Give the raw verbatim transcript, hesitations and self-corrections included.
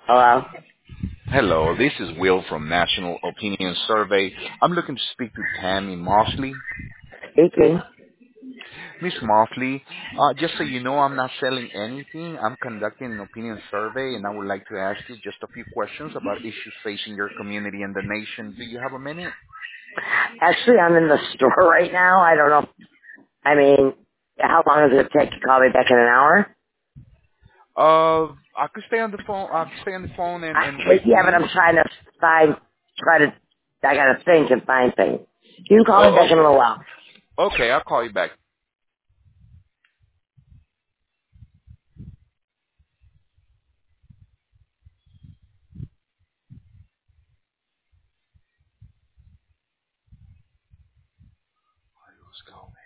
Hello? Hello, this is Will from National Opinion Survey. I'm looking to speak to Tammy Mosley. Speaking. Miss Mosley, uh, just so you know, I'm not selling anything. I'm conducting an opinion survey, and I would like to ask you just a few questions about issues facing your community and the nation. Do you have a minute? Actually, I'm in the store right now. I don't know. I mean, how long does it take to call me back in an hour? Uh, I could stay on the phone. I could stay on the phone and, I, and wait for yeah, but you. I'm trying to find, try to, I gotta think and find things. You can call me Oh, back in a okay. little while. Okay, I'll call you back. Let's go.